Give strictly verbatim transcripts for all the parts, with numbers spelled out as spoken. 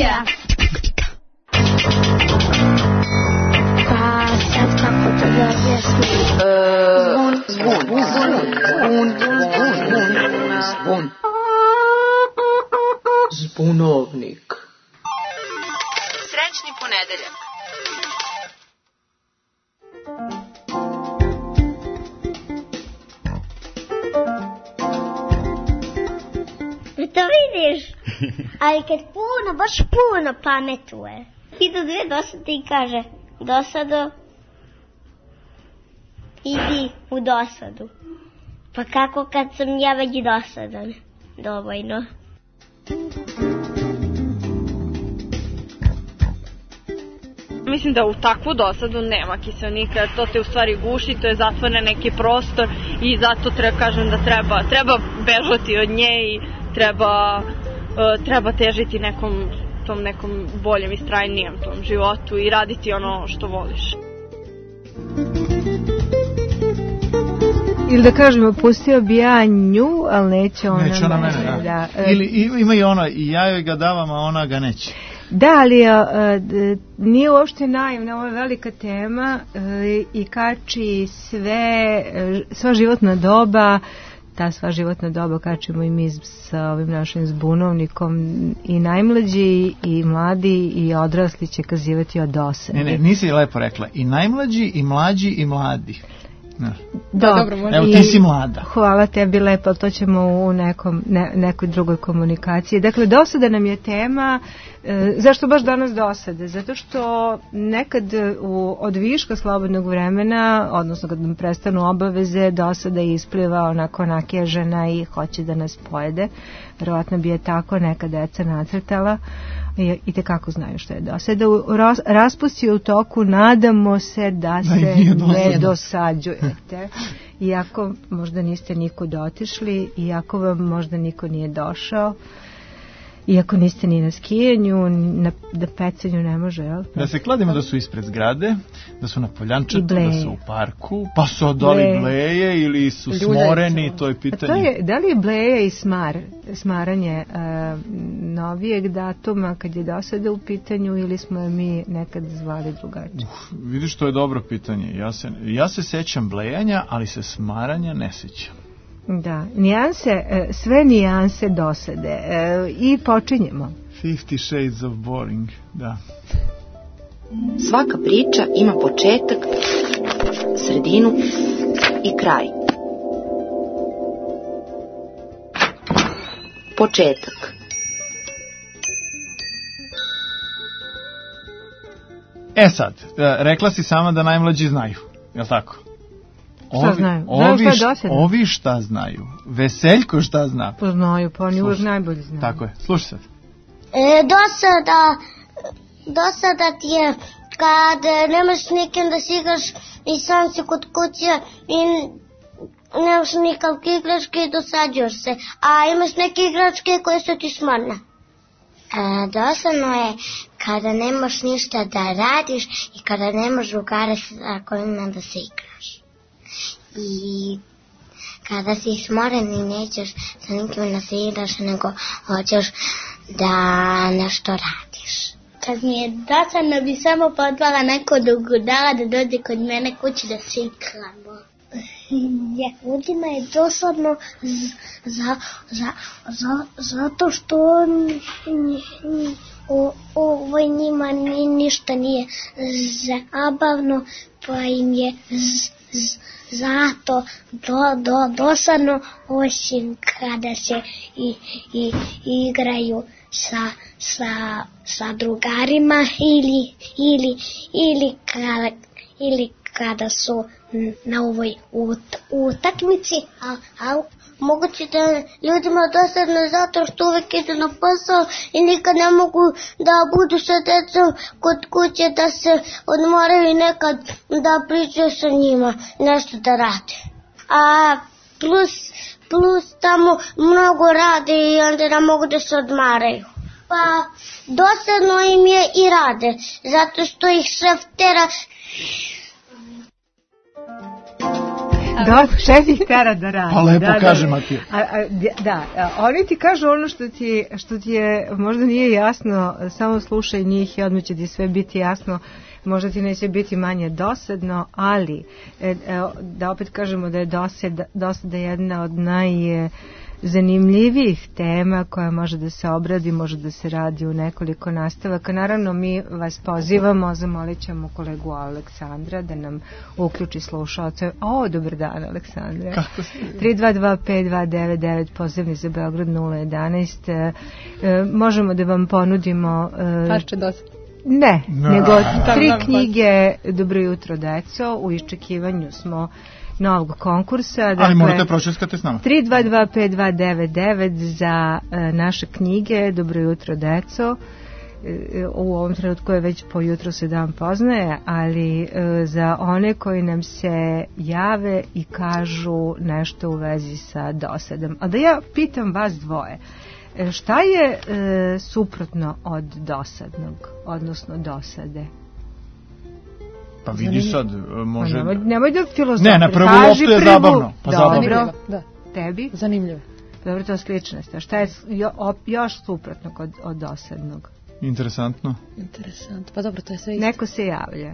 nedelja. Pa sad kako to da objasnim? Zvon, zvon, zvon, zvon, zvon, zvon. Zbunovnik. Srećni ponedeljak. To vidiš, ali kad puno, baš puno pametuje. I do dve dosade i kaže, dosado, idi u dosadu. Pa kako kad sam ja već dosadan? Dovoljno. Mislim da u takvu dosadu nema kiseonika, to te u stvari guši, to je zatvoren neki prostor i zato treba, kažem da treba, treba bežati od nje i treba, uh, treba težiti nekom, tom nekom boljem i strajnijem tom životu i raditi ono što voliš. Ili da kažemo, pustio bi ja nju, ali neće ona, neće ona mene. mene da. Da. Ili ima i ona, i ja joj ga davam, a ona ga neće. Da, ali a, a, nije uopšte naivna, ovo je velika tema a, i kači sve, sva životna doba, ta sva životna doba kačimo i mi sa ovim našim zbunovnikom, i najmlađi i mladi i odrasli će kazivati o dosadi. Ne, ne, nisi lepo rekla, i najmlađi i mlađi i mladi. Da. Da, dobro, evo ti si mlada. Hvala tebi lepo, to ćemo u nekom, ne, nekoj drugoj komunikaciji. Dakle, dosada nam je tema. E, zašto baš danas dosade? Zato što nekad u, od viška slobodnog vremena, odnosno kad nam prestanu obaveze, dosada ispliva onako nakežena i hoće da nas pojede. Verovatno bi je tako neka deca nacrtala i, i tekako znaju što je dosada. U raspusti u toku, nadamo se da se ne dosađujete. Iako možda niste nikud otišli, iako vam možda niko nije došao, iako niste ni na skijanju, na, da pecanju ne može, jel? Da se kladimo da su ispred zgrade, da su na poljančetu, da su u parku, pa su odoli bleje ili su smoreni, to je pitanje. To je, da li je bleje i smar, smaranje uh, novijeg datuma kad je dosada u pitanju ili smo je mi nekad zvali drugačije? Uh, vidiš, to je dobro pitanje. Ja se, ja se sećam blejanja, ali se smaranja ne sećam. Da, nijanse, sve nijanse dosade i počinjemo. Fifty Shades of Boring, da. Svaka priča ima početak, sredinu i kraj. Početak. E sad, rekla si sama da najmlađi znaju, je li tako? Šta ovi, znaju? Ovi, znaju šta, ovi šta znaju? Veseljko šta zna? Pa znaju, pa oni uvijek najbolje znaju. Tako je, slušaj sad. E, dosada, dosada ti je kad nemaš s nikim da si igraš i sam si kod kuće i nemaš nikakve igračke i dosađuješ se, a imaš neke igračke koje su ti smorne. E, dosadno je kada nemaš ništa da radiš i kada nemaš drugara sa kojima da se igraš. I kada si smoren i nećeš sa nikim da se igraš, nego hoćeš da nešto radiš. Kad mi je dosadno bi samo pozvala neko drugara da dođe kod mene kući da se igramo. Ja, ljudima je dosadno z, za, za, za, zato što o, ovo njima ni, ništa nije zabavno, pa im je z, z, zato do, do, dosadno, osim kada se i, i, igraju sa, sa, sa drugarima ili, ili, ili, kada, ili kada su na ovoj ut, utakmici, a, a moguće da ljudima dosadno zato što uvek idu na posao i nikad ne mogu da budu sa decom kod kuće, da se odmoraju i nekad da pričaju sa njima, nešto da rade. A plus, plus tamo mnogo rade i onda ne mogu da se odmaraju. Pa dosadno im je i rade, zato što ih šef tera. Do, šef ih tera da radi. Pa lepo da, kaže da, Matija. A, a, da, a, oni ti kažu ono što ti, što ti je, možda nije jasno, samo slušaj njih i odmah će ti sve biti jasno, možda ti neće biti manje dosadno, ali e, e, da opet kažemo da je dosada, dosada jedna od naj... E, zanimljivih tema koja može da se obradi, može da se radi u nekoliko nastavaka. Naravno, mi vas pozivamo, zamolit ćemo kolegu Aleksandra da nam uključi slušalce. O, dobar dan, Aleksandra. Kako ste? tri dva dva pet dva devet devet, pozivni za Beograd nula jedanaest. E, e, možemo da vam ponudimo... E, Parče dosta. Ne, no. nego tri knjige Dobro jutro, deco. U iščekivanju smo novog konkursa. Ali dakle, morate pročeskati s nama. tri dva dva pet dva devet devet za e, naše knjige Dobro jutro, deco. E, u ovom trenutku je već po jutru se dan poznaje, ali e, za one koji nam se jave i kažu nešto u vezi sa dosadom. A da ja pitam vas dvoje, e, šta je e, suprotno od dosadnog, odnosno dosade? Pa vidi sad, može... Nemoj, nemoj da filozofir. Ne, na prvu Kaži loptu je prvu. zabavno. Pa Dobro, zabavno. Da. Tebi? Zanimljivo. Dobro, to je sličnost. A šta je jo, op, još suprotnog od, od dosadnog? Interesantno. Interesant. Pa dobro, to je sve isto. Neko se javlja.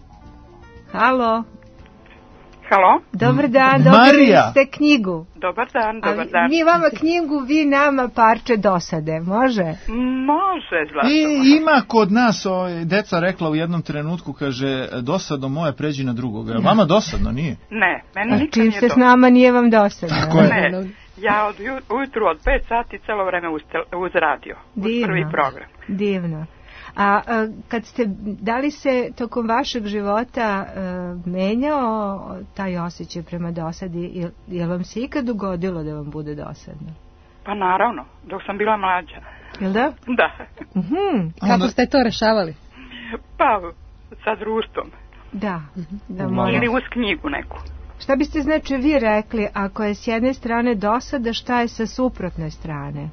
Halo? Halo? Dobar dan, dobili Marija. ste knjigu. Dobar dan, dobar Ali dan. mi vama knjigu, vi nama parče dosade, može? Može, Zlato. I ima kod nas, o, deca rekla u jednom trenutku, kaže, dosadno moje pređi na drugoga. Ja. Vama dosadno, nije? Ne, meni A nikad čim nije ste s dosadno. nama nije vam dosadno. Tako je. Ne, ja od ju- ujutru od pet sati celo vreme uz, tel- uz radio, uz Divno. prvi program. Divno. A, a kad ste, da li se tokom vašeg života a, menjao taj osjećaj prema dosadi, je, je vam se ikad ugodilo da vam bude dosadno? Pa naravno, dok sam bila mlađa. Jel da? Da, Mhm. Kako Onda- ste to rešavali? pa sa društvom. Da. da Malo. Ili moram. uz knjigu neku. Šta biste znači vi rekli, ako je s jedne strane dosada, šta je sa suprotne strane?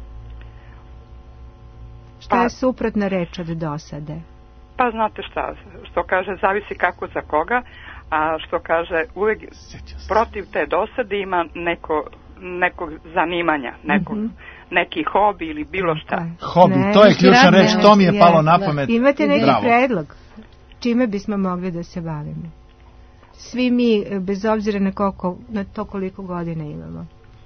Šta Pa- je suprotna reč od dosade? Pa znate šta, što kaže, zavisi kako za koga, a što kaže, uvijek Sjetio sam. protiv te dosade ima neko, nekog zanimanja, nekog, Mhm. neki hobi ili bilo šta. Tako je. Hobi, Ne, to je neki ključna rad, reč, ne, to mi je je, palo na da. pamet. Imate neki Bravo. predlog? Čime bismo mogli da se bavimo? Svi mi, bez obzira na, koliko, na to koliko godina imamo.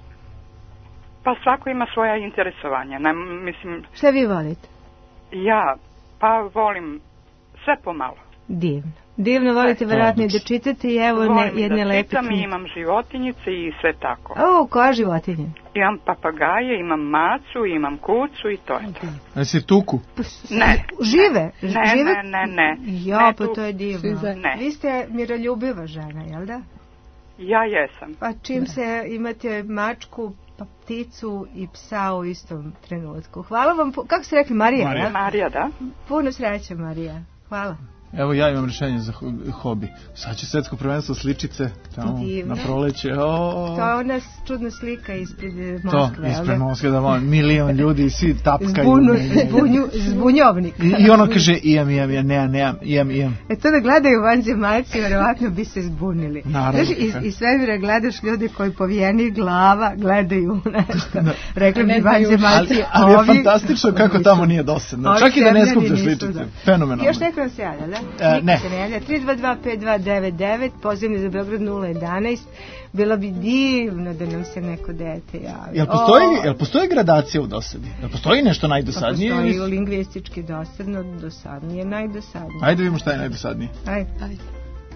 Pa svako ima svoja interesovanja. Ne, mislim, Šta vi volite? ja, pa volim sve pomalo. Divno. Divno volite verovatno i da odlično. čitate i evo ne, Volim jedne da lepe čitam i knjige. imam životinjice i sve tako. O, koja životinje? Imam papagaje, imam macu, imam kucu i to je to. Jesi tuku? Ne. Žive? Ne, Žive? ne, ne, ne. Ja, Ne, pa tu- to je divno. Svi zajedno. Ne. Vi ste miroljubiva žena, jel da? Ja jesam. Pa čim se imate mačku, pa pticu i psa u istom trenutku. Hvala vam, pu- kako ste rekli, Marija? Marija. jel? Marija, da? Puno sreće, Marija. Hvala. Evo ja imam rješenje za ho- hobi. Sad će svetsko prvenstvo sličice tamo Divno. na proleće. O, To je ona čudna slika ispred eh, to, Moskve, jel ispred da? Moskve, da volim, milion ljudi, svi tapkaju. Zbunu, menjaju. zbunju, zbunjovnik. I, I ono kaže, imam, imam, ja nemam, nemam, imam, imam. E to da gledaju vanzemaljci, vjerovatno bi se zbunili. Naravno. Znaš, iz, iz svemira gledaš ljudi koji povijenih glava gledaju nešto. Rekli bi Ne znaju. vanzemaljci, Ali, ali je ovi- fantastično kako tamo nije dosadno. ovi Čak i da ne zemljani skupljaš nisu, sličice. da. Fenomenalno. Još neko nam se javlja, da? E, Niko ne. se ne javlja. tri dva dva pet dva devet devet, pozivni za Beograd nula jedanaest. Bilo bi divno da nam se neko dete javi. Jel postoji, O, jel postoji gradacija u dosadi? Jel postoji nešto pa najdosadnije? postoji ili- u lingvistički dosadno, dosadnije, najdosadnije. Ajde vidimo šta je najdosadnije. Ajde. Ajde.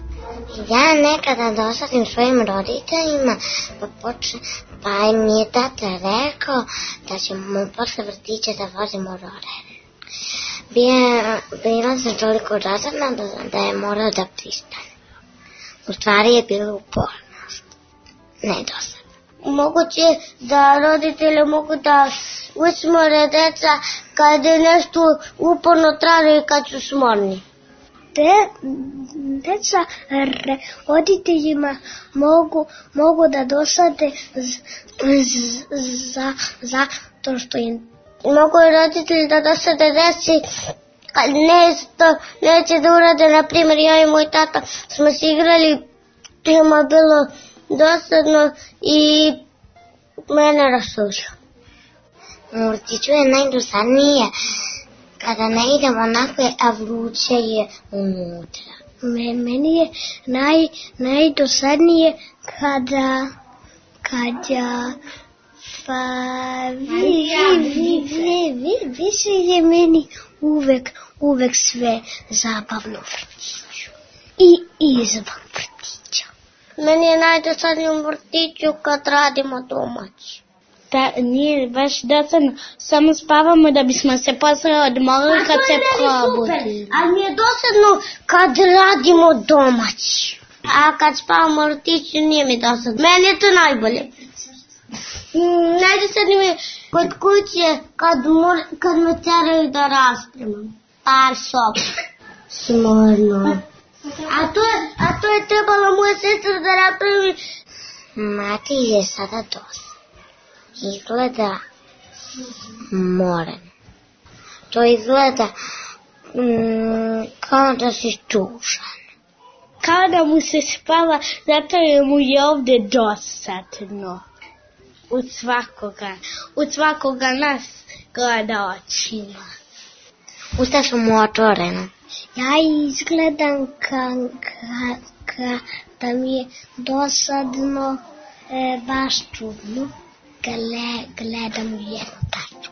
Ja nekada dosadim svojim roditeljima, pa, počne, pa mi je tata rekao da ćemo posle vrtića da vozimo rolere. Bija, bila sam toliko razredna da, da je morao da pristane. U stvari je bilo upornost, ne dosadno. Moguće da roditelji mogu da usmore deca kad je nešto uporno traže i kad su smorni. De, deca re, roditeljima mogu, mogu da dosade z, z, za, zato što im mogu roditelji da dosade deci kad nešto neće da urade. Na primjer, ja i moj tata smo se igrali, ima bilo dosadno i mene rasužio. U vrtiću je najdosadnije kada ne idemo napolje, a vruće je unutra. Meni je naj, najdosadnije kada, kada, pa vi, vi, vi, vi, vi, više je meni uvek, uvek sve zabavno u vrtiću i izvan vrtića. Meni je najdosadnije u vrtiću kad radimo domaći. Da, nije baš dosadno, samo spavamo da bismo se posle odmorili kad se probudi. Ali mi je dosadno kad radimo domaći. A kad spavamo u vrtiću nije mi dosadno. Meni je to najbolje. Mm, najdosadnije mi je kod kuće kad, mor, kad me teraju da raspremam. Par soba. Smorno. A to je, a to je trebala moja sestra da napravi. Mati je sada dosadno. Izgleda moren. To izgleda mm, kao da si tužan. Kao da mu se spava, zato je mu je ovde dosadno. U svakoga, u svakoga nas gleda očima. Usta su mu otvorena. Ja izgledam ka, ka, ka da mi je dosadno, e, baš čudno. Gle, gledam u jednu tačku.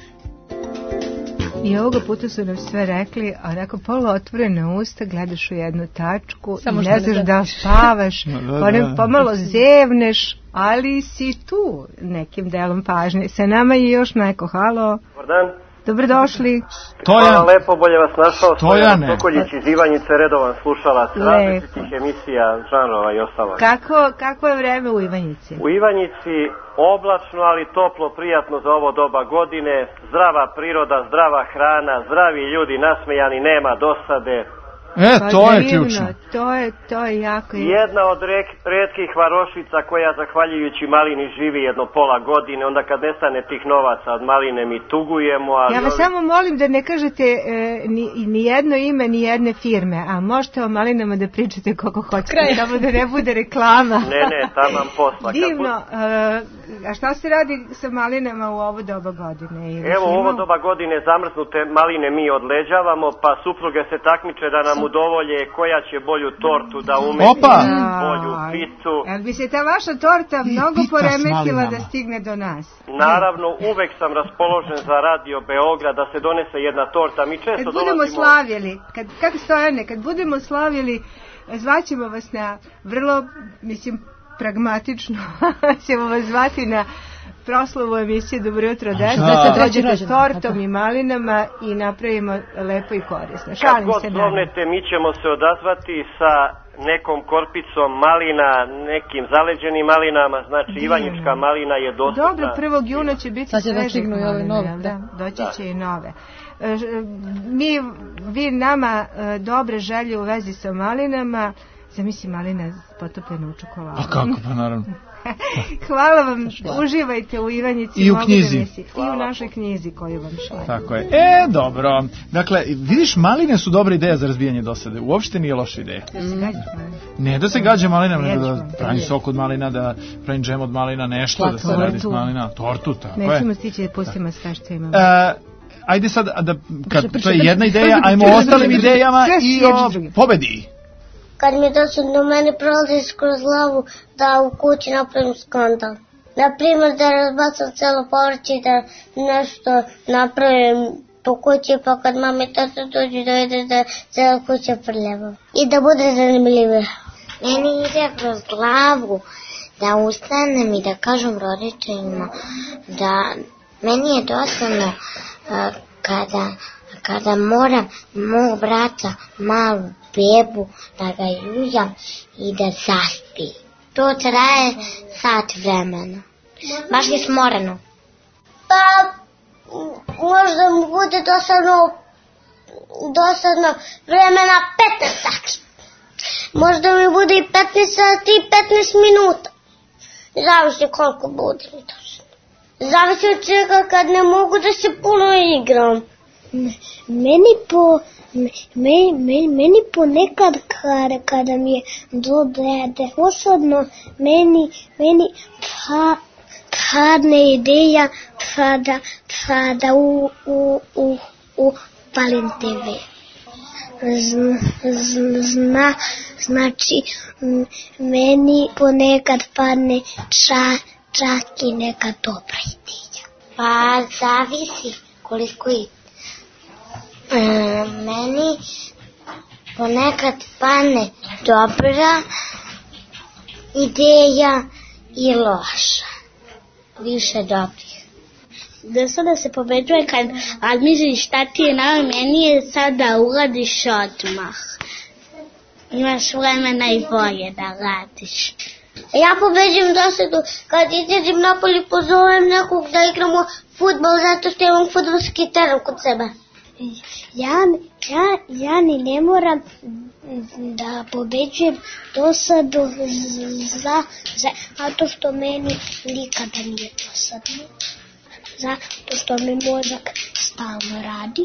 I ovoga puta su nam sve rekli, a onako polo otvorene usta, gledaš u jednu tačku, samo ne znaš da spavaš, da, pomalo zevneš, ali si tu nekim delom pažnje. Sa nama je još neko, halo. Dobar dan. Dobrodošli. Hvala lepo, bolje vas našao. Stojana Sokoljić iz Ivanjice, redovan slušalac različitih emisija, žanrova i ostalo. Kako, kako je vreme u Ivanjici? U Ivanjici oblačno, ali toplo, prijatno za ovo doba godine, zdrava priroda, zdrava hrana, zdravi ljudi, nasmejani, nema dosade. E, pa to je ključno. To je, to je jako... Jedna od rek, retkih varošica koja zahvaljujući malini živi jedno pola godine, onda kad nestane tih novaca od maline mi tugujemo. Ali ja vas ovi... samo molim da ne kažete e, ni, ni jedno ime, ni jedne firme, a možete o malinama da pričate koliko hoćete, samo da ne bude reklama. Ne, ne, tamam posla. Divno, bud... e, a šta se radi sa malinama u ovo doba godine? Ili Evo, u ovo doba godine zamrznute maline mi odleđavamo, pa supruge se takmiče da nam udovolje koja će bolju tortu da umeti, bolju picu. Jel bi se ta vaša torta mnogo poremetila da stigne do nas? Naravno, uvek sam raspoložen za Radio Beograd da se donese jedna torta. Mi često kad budemo dolazimo... slavili, kad, kad Stojane, kad budemo slavili, zvaćemo vas na vrlo, mislim, pragmatično, ćemo vas zvati na proslavu emisije Dobro jutro deca, da se dođete s tortom i malinama i napravimo lepo i korisno. Šalim Kad god se zovnete, mi ćemo se odazvati sa nekom korpicom malina, nekim zaleđenim malinama, znači Divno. Ivanjička malina je dostupna. Dobro, prvog juna će biti svežih malina, da, doći će i nove. Mi, vi nama dobre želje u vezi sa malinama, zamisli malina potopljena u čokoladu. A kako, pa naravno. Hvala vam, uživajte u Ivanjici. I u knjizi. I u našoj knjizi koju vam šaljem. Tako je. E, dobro. Dakle, vidiš, maline su dobra ideja za razbijanje dosade. Uopšte nije loša ideja. Mm. Ne da se gađa malinama, nego da pravim sok od malina, da pravim džem od malina, nešto pa, da se tortu. Radi s malina. Tortu, tako je. Nećemo stići da pustimo sve što imamo. E, ajde sad, da, kad to je jedna ideja, ajmo o ostalim idejama i o pobedi. Kad mi došlo do mene prolazi kroz glavu da u kući napravim skandal. Naprimjer da razbacam celo povrće i da nešto napravim po kući, pa kad mama i tata dođu da vide da cela kuća prljava. I da bude zanimljivo. Meni ide kroz glavu da ustanem i da kažem roditeljima da meni je dosadno uh, kada, kada moram mog brata malu bebu da ga juljam i da zaspi. To traje sat vremena. Baš je smoreno. Pa, možda mu bude dosadno, dosadno vremena petnaest sati. Možda mi bude i petnaest sati i petnaest minuta. Zavisi koliko bude mi dosadno. Zavisi od čega kad ne mogu da se puno igram. Meni po me, me, meni ponekad kada, kada mi je dosadno, meni, meni pa, padne ideja pa da, pa da u, u, u, u palim te ve. Zna, znači meni ponekad padne ča, čak i neka dobra ideja. Pa zavisi koliko i e, meni ponekad padne dobra ideja i loša. Više dobrih. Da sada se pobeđuje kad razmišljaš šta ti je na meni je sad da uradiš odmah. Imaš vremena i volje da radiš. Ja pobeđujem dosadu kad izđem napolje pozovem nekog da igramo fudbal zato što imam fudbalski teren kod sebe. Ja, ja, ja ni ne moram da pobeđujem dosadu za, za, zato što meni nikada nije dosadno. Zato što mi mozak stalno radi.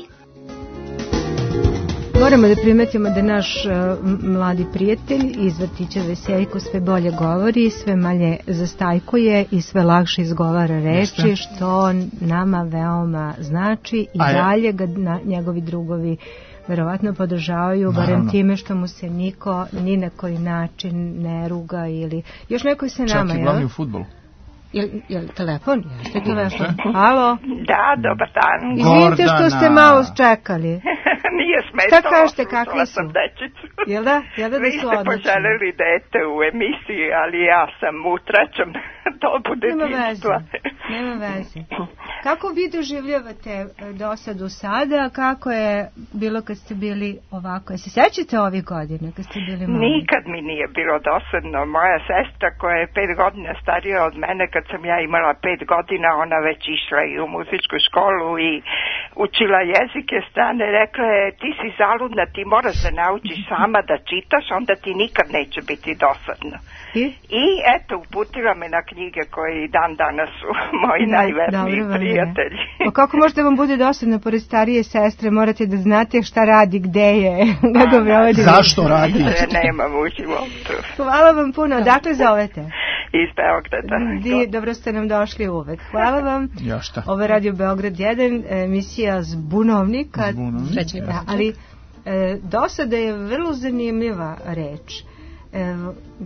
Moramo da primetimo da naš uh, mladi prijatelj iz vrtića Veseljko sve bolje govori, sve manje zastajkuje i sve lakše izgovara reči, Jeste. Što nama veoma znači i A dalje ga na, njegovi drugovi verovatno podržavaju, Naravno. barem time što mu se niko ni na koji način ne ruga ili još neko se nama, Čak i glavni u fudbalu. Jel, jel telefon? Jeste telefon? Halo? Da, dobar dan. Izvinite što ste malo čekali. Nije smetalo. Šta kažete, kakvi su? Dečicu. Jel da? Jel da, da Vi su ste odlični? poželjeli dete u emisiji, ali ja sam utračan. To bude Nema dinstva. veze. Nema veze. Kako vi doživljavate dosadu sada? Kako je bilo kad ste bili ovako? Je se sećate ovih godina kad ste bili mali? Nikad mi nije bilo dosadno. Moja sestra koja je pet godina starija od mene, kad sam ja imala pet godina, ona već išla i u muzičku školu i učila jezike strane. Rekla je, ti si zaludna, ti moraš da naučiš sama da čitaš, onda ti nikad neće biti dosadno. I, I eto, uputila me na knjige koje i dan danas su moji da, najverniji prijatelji. Pa kako možete vam bude dosadno pored starije sestre, morate da znate šta radi, gde je, kako provodi. Zašto radi? Nemam u životu. Hvala vam puno, odakle zovete? Iz Beograda. Di, dobro ste nam došli uvek. Hvala vam. Ja šta? Ovo je Radio Beograd jedan, emisija Zbunovnika. Zbunovnik. Da, ali e, dosada je vrlo zanimljiva reč. E,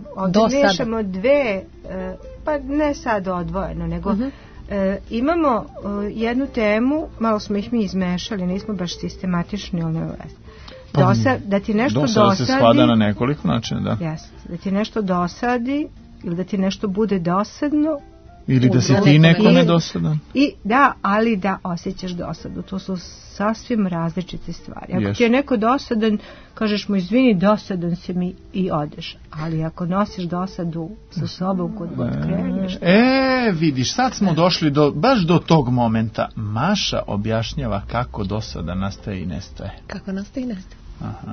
odmešamo dve, e, pa ne sad odvojeno, nego uh-huh. e, imamo e, jednu temu, malo smo ih mi izmešali, nismo baš sistematični, ali ne vez. Dosa, da ti nešto dosada dosadi. Dosada se sklada na nekoliko načina, da. Yes, da ti nešto dosadi, ili da ti nešto bude dosadno. Ili da si ti nekome dosadan. I, da, ali da osjećaš dosadu. To su sasvim različite stvari. Ako yes. ti je neko dosadan, kažeš mu izvini, dosadan si mi i odeš. Ali ako nosiš dosadu sa sobom kod god kreneš... E, vidiš, sad smo došli do, baš do tog momenta. Maša objašnjava kako dosada nastaje i nestaje. Kako nastaje i nestaje. Aha.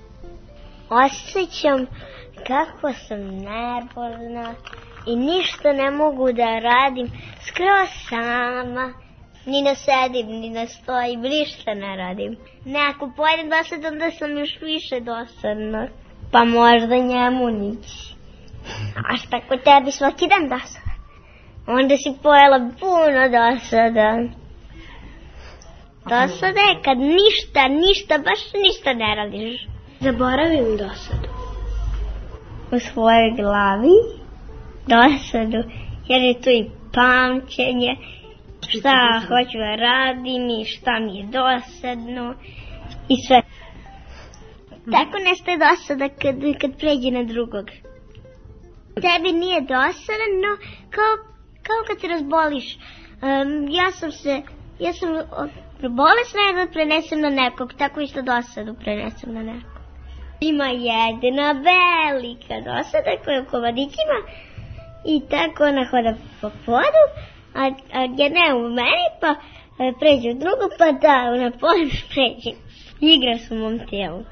Osjećam kako sam nervozna i ništa ne mogu da radim, skroz sama, ni ne sedim, ni ne stojim, ništa ne radim. Ne, ako pojedem dosadan, da sam još više dosadna, pa možda njemu nići. A šta kod tebi svaki dan dosadan? Onda si pojela puno dosadan. Dosada je kad ništa, ništa, baš ništa ne radiš. Zaboravim dosadu. U svojoj glavi dosadu, jer je tu i pamćenje, šta hoću da radim i šta mi je dosadno i sve. Tako nestaje dosada kad, kad pređe na drugog. Tebi nije dosadno kao, kao kad se razboliš. Um, ja sam se, ja sam bolesna ja da prenesem na nekog, tako isto dosadu prenesem na nekog. Ima jedna velika dosada koja je u komadićima i tako ona hoda po podu, a, a jedna je u meni, pa pređe u drugu, pa da, ona podu pređe. Igra su u mom tijelu.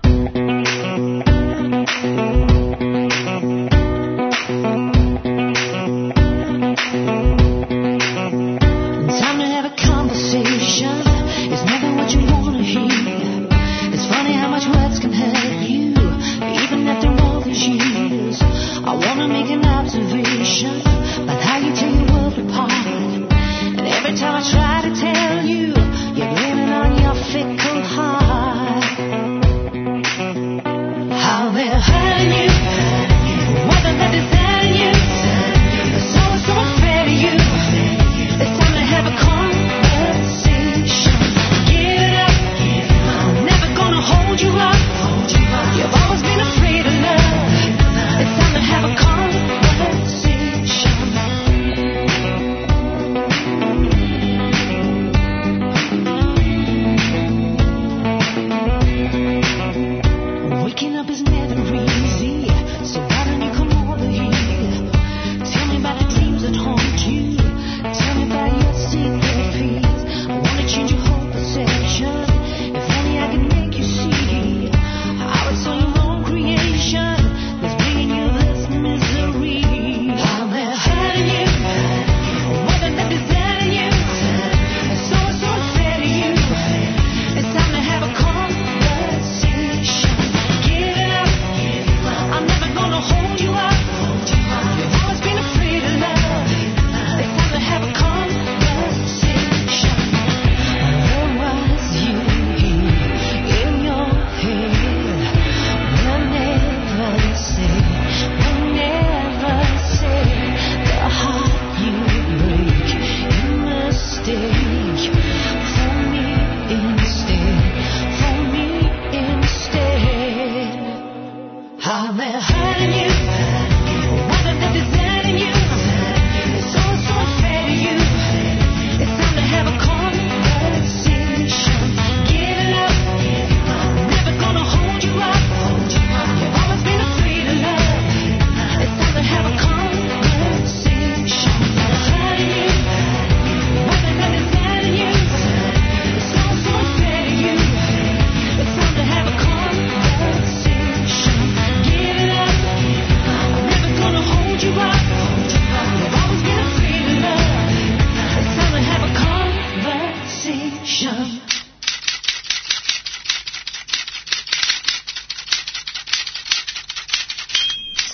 Time to have a conversation. It's never what you wanna hear. It's funny how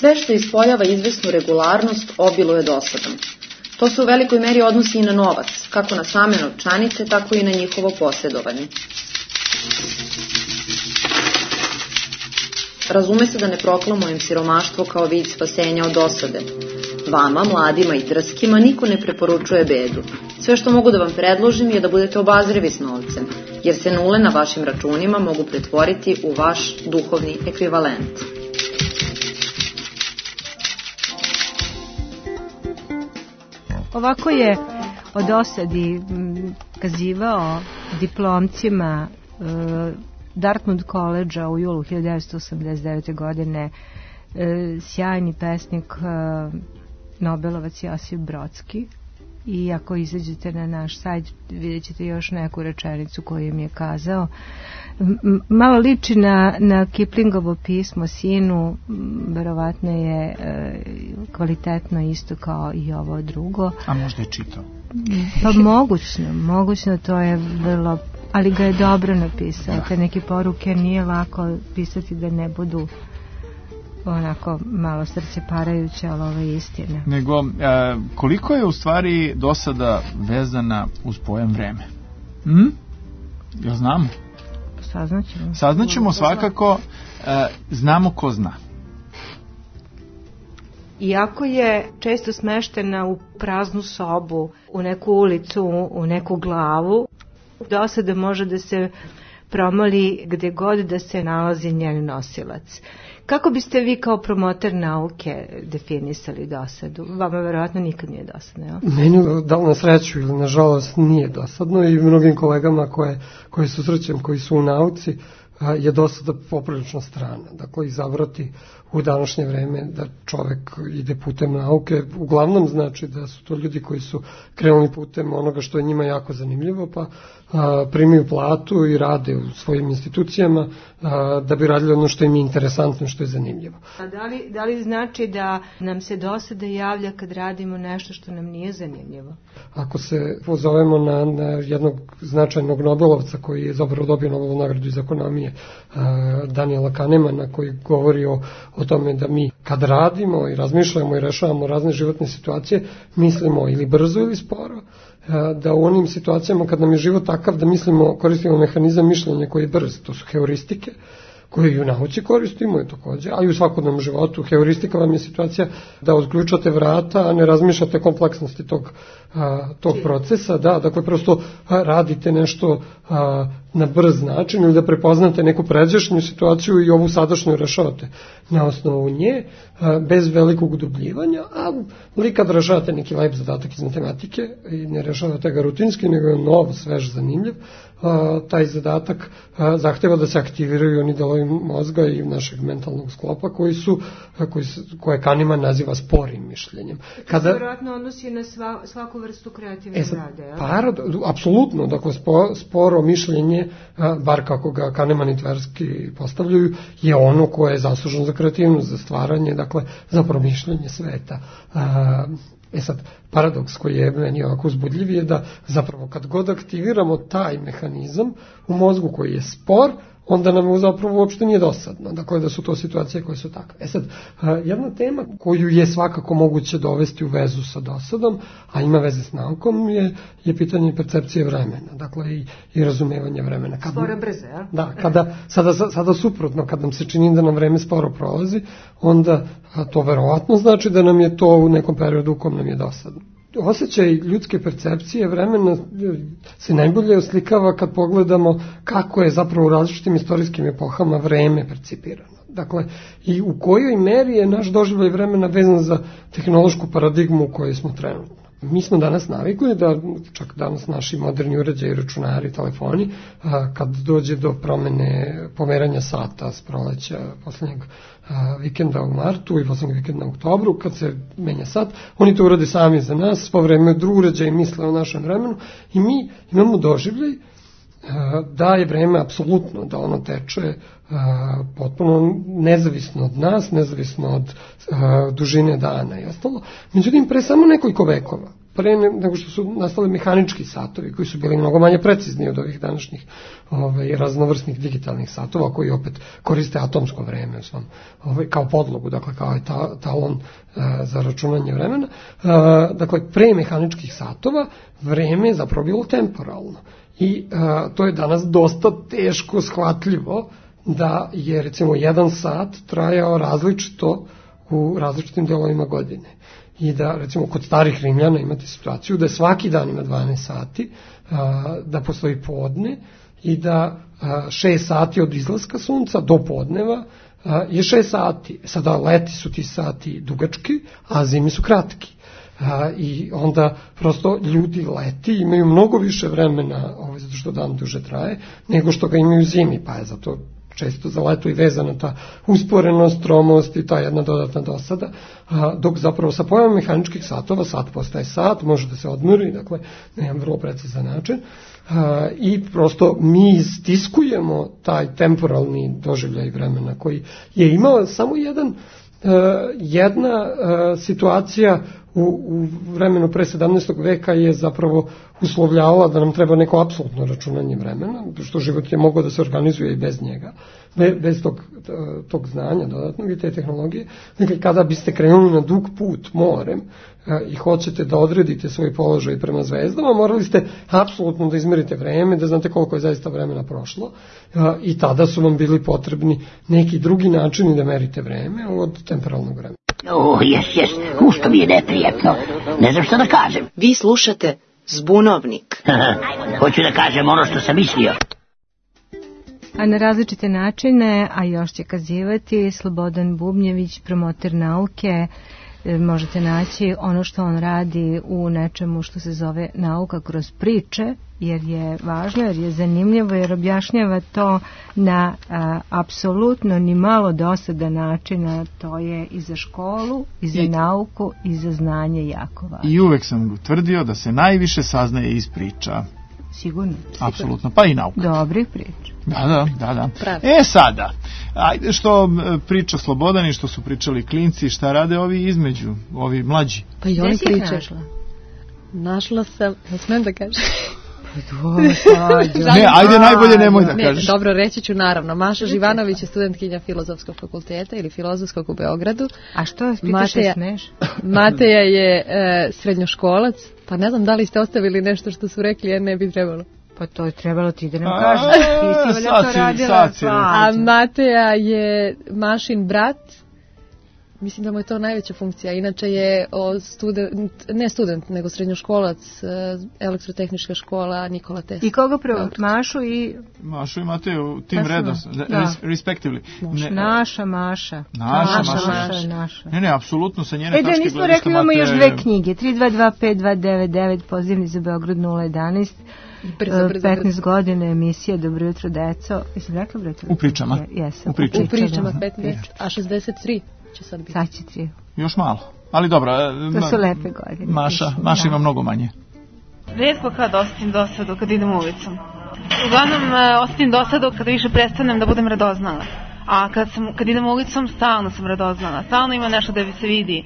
Sve što ispoljava izvesnu regularnost obiluje dosadom. To se u velikoj meri odnosi i na novac, kako na same novčanice, tako i na njihovo posjedovanje. Razume se da ne proklamujem siromaštvo kao vid spasenja od dosade. Vama, mladima i drskima, niko ne preporučuje bedu. Sve što mogu da vam predložim je da budete obazrivi s novcem, jer se nule na vašim računima mogu pretvoriti u vaš duhovni ekvivalent. Ovako je o dosadi kazivao diplomcima Dartmouth College-a u julu hiljadu devetsto osamdeset devete. godine sjajni pesnik Nobelovac Josip Brodski. I ako izađete na naš sajt, vidjet ćete još neku rečenicu koju im je kazao. Malo liči na, na Kiplingovo pismo Sinu, verovatno je e, kvalitetno isto kao i ovo drugo. A možda je čitao? Pa mogućno, mogućno, to je vrlo, ali ga je dobro napisao. Da. Te neke poruke nije lako pisati da ne budu onako malo srce parajuće, ali ovo je istina. Nego, e, koliko je u stvari dosada vezana uz pojam vreme? Hm? Jel znamo? Saznaćemo. Saznaćemo svakako, e, znamo ko zna. Iako je često smeštena u praznu sobu, u neku ulicu, u neku glavu, dosada može da se promoli gde god da se nalazi njen nosilac. Kako biste vi kao promotor nauke definisali dosadu? Vama verovatno nikad nije dosadno, jel? Meni, da li na sreću ili nažalost, nije dosadno i mnogim kolegama koje, koje susrećem, koji su u nauci, je dosada poprilično strana. Dakle, izabrati u današnje vreme da čovek ide putem nauke, uglavnom znači da su to ljudi koji su krenuli putem onoga što je njima jako zanimljivo, pa a, primaju platu i rade u svojim institucijama a, da bi radili ono što im je interesantno, što je zanimljivo. A da li, da li znači da nam se dosada javlja kad radimo nešto što nam nije zanimljivo? Ako se pozovemo na, na jednog značajnog Nobelovca koji je zapravo dobio Nobelovu nagradu iz ekonomije, a, Daniela Kahnemana, koji govori o, o tome da mi kad radimo i razmišljamo i rešavamo razne životne situacije, mislimo ili brzo ili sporo, da u onim situacijama kad nam je život takav da mislimo, koristimo mehanizam mišljenja koji je brz, to su heuristike, koje i u nauci koristimo i takođe, a i u svakodnevnom životu. Heuristika vam je situacija da odključate vrata, a ne razmišljate kompleksnosti tog, a, tog procesa, da, dakle prosto a, radite nešto a, na brz način ili da prepoznate neku pređašnju situaciju i ovu sadašnju rešavate na osnovu nje, a, bez velikog udubljivanja, a li kad rešavate neki lep zadatak iz matematike i ne rešavate ga rutinski, nego je nov, svež, zanimljiv, a, taj zadatak a, zahteva da se aktiviraju oni delovi mozga i našeg mentalnog sklopa koji su, koji su, koje Kahneman naziva sporim mišljenjem. Kada se vjerojatno odnosi na sva, svaku vrstu kreativne e, rade, ja? Pa, apsolutno, dakle spo, sporo mišljenje, a, bar kako ga Kahneman i Tversky postavljaju, je ono koje je zasluženo za kreativnost, za stvaranje, dakle za promišljanje sveta. A, E sad, paradoks koji je meni ovako uzbudljiv je da zapravo kad god aktiviramo taj mehanizam u mozgu koji je spor, onda nam zapravo uopšte nije dosadno. Dakle, da su to situacije koje su takve. E sad, jedna tema koju je svakako moguće dovesti u vezu sa dosadom, a ima veze s naukom, je, je pitanje percepcije vremena. Dakle, i, i razumevanja vremena. Kad, sporo brze, ja? Da, kada, sada, sada suprotno, kad nam se čini da nam vreme sporo prolazi, onda to verovatno znači da nam je to u nekom periodu u kom nam je dosadno. Osjećaj ljudske percepcije vremena se najbolje oslikava kad pogledamo kako je zapravo u različitim istorijskim epohama vreme percipirano. Dakle, i u kojoj meri je naš doživljaj vremena vezan za tehnološku paradigmu u kojoj smo trenutno. Mi smo danas navikli da, čak danas naši moderni uređaji, računari, telefoni, kad dođe do promene pomeranja sata s proleća poslednjeg vikenda u martu i poslednjeg vikenda u oktobru, kad se menja sat, oni to urade sami za nas, po vreme drugi uređaji misle o našem vremenu i mi imamo doživljaj da je vreme apsolutno, da ono teče potpuno nezavisno od nas, nezavisno od dužine dana i ostalo. Međutim, pre samo nekoliko vekova, pre nego što su nastali mehanički satovi, koji su bili mnogo manje precizni od ovih današnjih ovaj, raznovrsnih digitalnih satova, koji opet koriste atomsko vreme u svom, ovaj, kao podlogu, dakle kao je ta, talon uh, za računanje vremena. Uh, dakle, pre mehaničkih satova vreme je zapravo bilo temporalno. I uh, to je danas dosta teško shvatljivo da je recimo jedan sat trajao različito u različitim delovima godine. I da recimo kod starih Rimljana imate situaciju da svaki dan ima dvanaest sati, a, da postoji podne i da a, šest sati od izlaska sunca do podneva a, je šest sati. Sada leti su ti sati dugački, a zimi su kratki. A, I onda prosto ljudi leti imaju mnogo više vremena, ovaj, zato što dan duže traje, nego što ga imaju zimi, pa je zato često za leto i vezana ta usporenost, tromost i ta jedna dodatna dosada, a, dok zapravo sa pojavom mehaničkih satova sat postaje sat, može da se odmori, dakle, na jedan vrlo precizan način, a, i prosto mi istiskujemo taj temporalni doživljaj vremena koji je imao samo jedan, a, jedna a, situacija u, u vremenu pre sedamnaestog veka je zapravo uslovljavala da nam treba neko apsolutno računanje vremena, što život je mogao da se organizuje i bez njega, bez tog, tog znanja dodatnog i te tehnologije. Dakle, kada biste krenuli na dug put morem i hoćete da odredite svoj položaj prema zvezdama, morali ste apsolutno da izmerite vreme, da znate koliko je zaista vremena prošlo, i tada su vam bili potrebni neki drugi načini da merite vreme od temporalnog vremena. O, jes, jes, ušto mi je neprijatno. Ne znam što da kažem. Vi slušate Zbunovnik. Hoću da kažem ono što sam mislio. A na različite načine, a još će kazivati Slobodan Bubnjević, promoter nauke. Možete naći ono što on radi u nečemu što se zove nauka kroz priče, jer je važno, jer je zanimljivo, jer objašnjava to na a, apsolutno ni malo dosadan načina. To je i za školu, i za I, nauku, i za znanje jako važno. I uvek sam tvrdio da se najviše saznaje iz priča. Sigurno. Apsolutno, pa i nauka. Dobrih priča. Da, da, da, da. E sada, ajde što priča Slobodan i što su pričali klinci, šta rade ovi između, ovi mlađi? Pa i oni pričaju. Našla? našla sam, ne smijem da kažem. Ne, ajde najbolje nemoj da kažeš. Ne, dobro, reći ću naravno. Maša Živanović je studentkinja Filozofskog fakulteta ili Filozofskog u Beogradu. A što vas pitaš da smeš? Mateja je e, srednjoškolac, pa ne znam da li ste ostavili nešto što su rekli, jer ne bi trebalo. Pa to je trebalo ti da nam kažeš. Ti si valjda to radila. A Mateja je Mašin brat. Mislim da mu je to najveća funkcija. Inače je student, ne student, nego srednjoškolac, elektrotehnička škola Nikola Tesla. I koga prvo? Mašu i... Mašu i Mateju, tim redom, respectively. Ne, naša Maša. Naša, naša, Maša. Maša. naša. Ne, ne, apsolutno sa njene e, tačke gledišta Mateja... E da, nismo rekli, imamo još dve knjige. tri dva dva pet dva devet devet, pozivni za Beograd nula jedanaest. Brzo, brzo, petnaest godina emisija Dobro jutro, deco. Jesam rekla Dobro jutro? U pričama. Jesam. U pričama, u pričama petnaest, a šezdeset tri. Sad, sad će tri. Još malo, ali dobro. To su lepe godine. Maša, Maša ima mnogo manje. Rijetko kad osetim dosadu kad idem ulicom. Uglavnom osetim dosadu kad više prestanem da budem radoznala. A kad, sam, kad idem ulicom stalno sam radoznala. Stalno ima nešto da se vidi.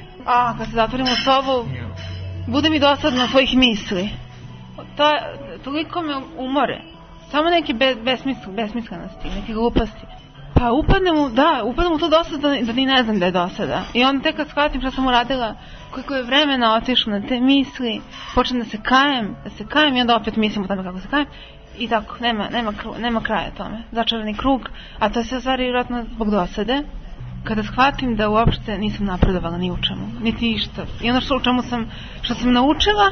A kad se zatvorim u sobu bude mi dosadno svojih misli. To, toliko me umore. Samo neke be, besmisl, besmislenosti, neke gluposti. Pa upadnem u, da, upadnem u to dosada da ni ne znam da je dosada. I onda tek kad shvatim što sam uradila, koliko je vremena otišlo na te misli, počnem da se kajem, da se kajem i onda opet mislim o tome kako se kajem. I tako, nema, nema, nema kraja tome. Začarani krug, a to je sve stvari vjerojatno zbog dosade. Kada shvatim da uopšte nisam napredovala ni u čemu, niti išta. I ono što u čemu sam, što sam naučila,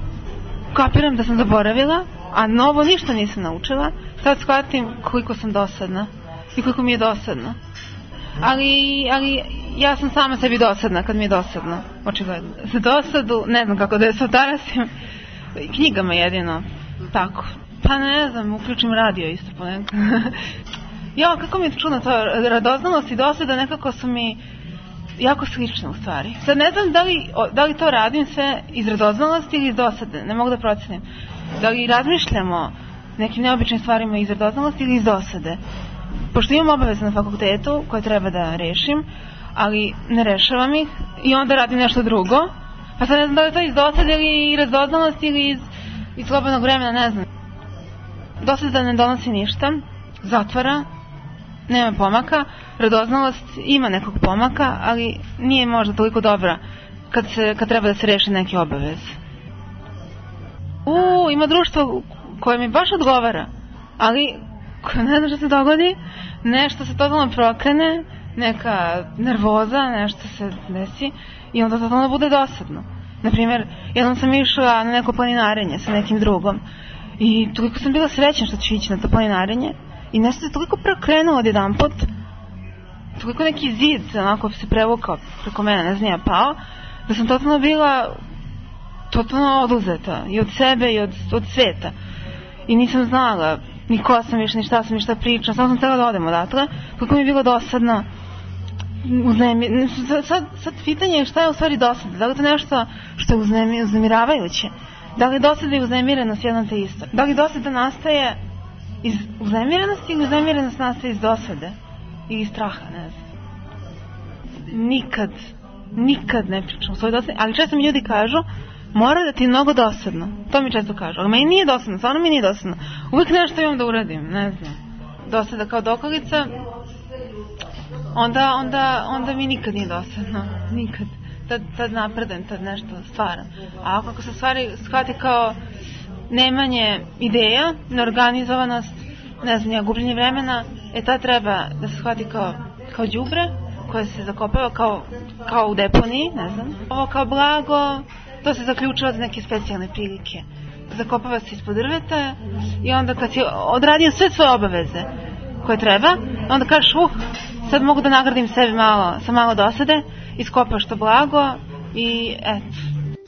kapiram da sam zaboravila, a novo ništa nisam naučila. Sad shvatim koliko sam dosadna. I koliko mi je dosadno. Ali, ali ja sam sama sebi dosadna kad mi je dosadno. Očigledno. Za dosadu, ne znam kako da je sad darasim. Knjigama jedino. Tako. Pa ne znam, uključim radio isto ponekad. Jo, kako mi je čudno to. Radoznalost i dosada nekako su mi jako slične u stvari. Sad ne znam da li, da li to radim sve iz radoznalosti ili iz dosade. Ne mogu da procenim. Da li razmišljamo nekim neobičnim stvarima iz radoznalosti ili iz dosade. Pošto imam obaveze na fakultetu koje treba da rešim, ali ne rešavam ih i onda radim nešto drugo, Pa sad ne znam da li je to iz dosade ili razoznalosti ili iz, iz slobodnog vremena, ne znam. Dosada ne donosi ništa, zatvara, nema pomaka, radoznalost ima nekog pomaka, ali nije možda toliko dobra kad, se, kad treba da se reši neki obavez. Uuu, ima društvo koje mi baš odgovara, ali koje ne znam što se dogodi, nešto se totalno prokrene, neka nervoza, nešto se desi i onda totalno bude dosadno. Naprimjer, jednom sam išla na neko planinarenje sa nekim drugom i toliko sam bila srećna što ću ići na to planinarenje i nešto se toliko prokrenulo odjedanput, toliko neki zid onako se prevukao preko mene, ne znam ja, pao, da sam totalno bila totalno oduzeta i od sebe i od, od sveta i nisam znala ni ko sam više, ni šta sam, ni šta pričam, samo sam htjela da odem odatle, koliko mi je bilo dosadno. Uznemir... Sad, sad pitanje je šta je u stvari dosada, da li je to nešto što je uznemir, uznemiravajuće, da li dosada i uznemirenost jedno te isto, da li dosada nastaje iz uznemirenosti ili uznemirenost nastaje iz dosade ili iz straha, ne znam. Nikad, nikad ne pričam o svoj dosadi, ali često mi ljudi kažu mora da ti je mnogo dosadno, to mi često kažu, ali meni nije dosadno, stvarno mi nije dosadno, uvijek nešto imam da uradim, ne znam, dosada kao dokolica, onda, onda, onda mi nikad nije dosadno, nikad, tad, tad napredem, tad nešto stvaram, a ako se stvari shvati kao nemanje ideja, neorganizovanost, ne znam, ja, gubljenje vremena, e tad treba da se shvati kao, kao đubre koje se zakopava kao, kao u deponiji, ne znam, ovo kao blago, to se zaključava za neke specijalne prilike. Zakopava se ispod drveta i onda kad si odradio sve svoje obaveze koje treba, onda kažeš, uh, sad mogu da nagradim sebi malo, sa malo dosade, iskopaš to blago i eto.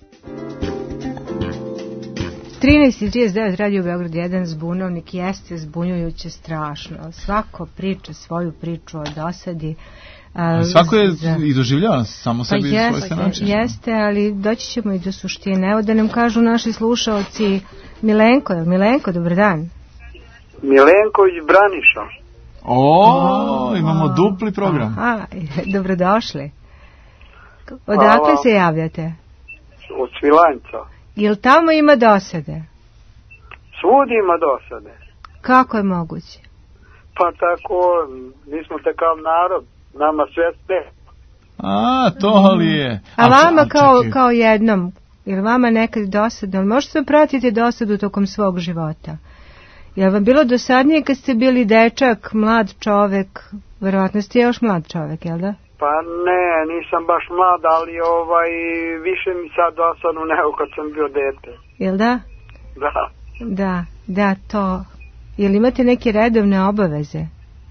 trinaest i trideset devet Radio Beograd jedan, zbunovnik jeste zbunjujuće strašno. Svako priča svoju priču o dosadi. A, svako je za... i doživljava samo sebi pa jeste, svoje način. Jeste, ali doći ćemo i do suštine. Evo da nam kažu naši slušalci. Milenko, Milenko, dobar dan. Milenković Braniša. O, o, imamo dupli program. Aha, dobrodošli. Odakle Hvala. Se javljate? Od Svilanjca. Jel tamo ima dosade? Svudi ima dosade. Kako je moguće? Pa tako, mi smo takav narod, nama sve ste. A, to li je. A, a vama kao, kao jednom, jel vama nekad dosadno, možete pratiti dosadu tokom svog života? Jel vam bilo dosadnije kad ste bili dečak, mlad čovek, verovatno ste još mlad čovek, jel da? Pa ne, nisam baš mlad, ali ovaj, više mi sad dosadno nego kad sam bio dete. Jel da? Da. Da, da, to. Jel imate neke redovne obaveze?